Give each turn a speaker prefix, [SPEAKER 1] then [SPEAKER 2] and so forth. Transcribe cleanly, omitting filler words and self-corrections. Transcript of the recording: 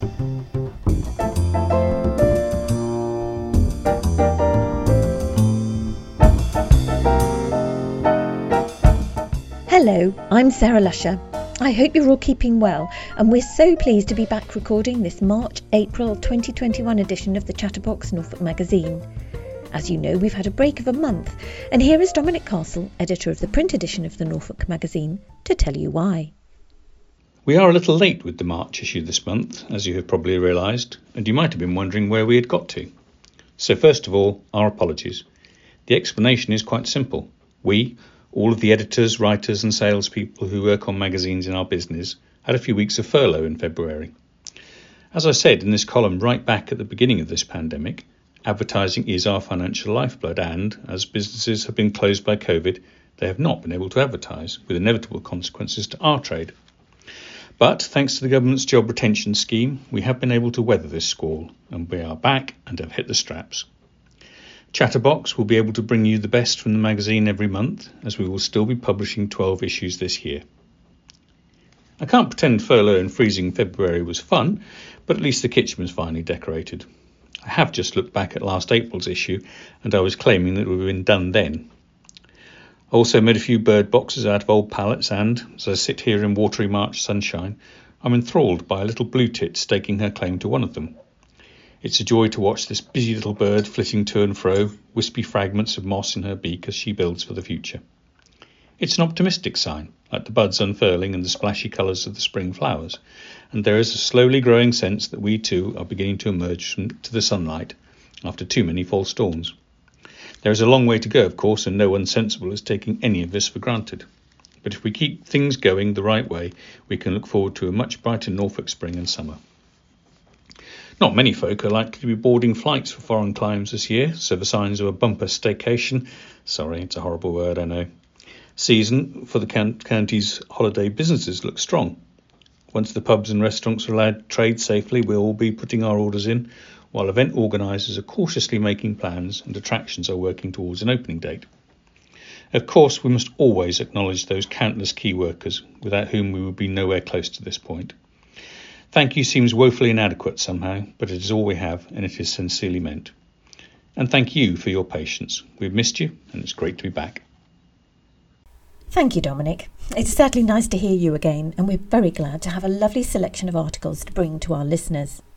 [SPEAKER 1] Hello, I'm Sarah Lusher. I hope you're all keeping well, and we're so pleased to be back recording this March-April 2021 edition of the Chatterbox Norfolk magazine. As you know, we've had a break of a month, and here is Dominic Castle, editor of the print edition of the Norfolk magazine, to tell you why.
[SPEAKER 2] We are a little late with the March issue this month, as you have probably realised, and you might have been wondering where we had got to. So first of all, our apologies. The explanation is quite simple. We, all of the editors, writers and salespeople who work on magazines in our business, had a few weeks of furlough in February. As I said in this column right back at the beginning of this pandemic, advertising is our financial lifeblood, and as businesses have been closed by COVID, they have not been able to advertise, with inevitable consequences to our trade. But thanks to the government's job retention scheme, we have been able to weather this squall, and we are back and have hit the straps. Chatterbox will be able to bring you the best from the magazine every month, as we will still be publishing 12 issues this year. I can't pretend furlough in freezing February was fun, but at least the kitchen was finally decorated. I have just looked back at last April's issue, and I was claiming that it would have been done then. I also made a few bird boxes out of old pallets, and, as I sit here in watery March sunshine, I'm enthralled by a little blue tit staking her claim to one of them. It's a joy to watch this busy little bird flitting to and fro, wispy fragments of moss in her beak as she builds for the future. It's an optimistic sign, like the buds unfurling and the splashy colours of the spring flowers, and there is a slowly growing sense that we too are beginning to emerge to the sunlight after too many false storms. There is a long way to go, of course, and no one sensible is taking any of this for granted. But if we keep things going the right way, we can look forward to a much brighter Norfolk spring and summer. Not many folk are likely to be boarding flights for foreign climes this year, so the signs of a bumper staycation, sorry, it's a horrible word, I know, season for the county's holiday businesses look strong. Once the pubs and restaurants are allowed to trade safely, we'll all be putting our orders in, while event organisers are cautiously making plans and attractions are working towards an opening date. Of course, we must always acknowledge those countless key workers, without whom we would be nowhere close to this point. Thank you seems woefully inadequate somehow, but it is all we have, and it is sincerely meant. And thank you for your patience. We've missed you, and it's great to be back.
[SPEAKER 1] Thank you, Dominic. It's certainly nice to hear you again, and we're very glad to have a lovely selection of articles to bring to our listeners.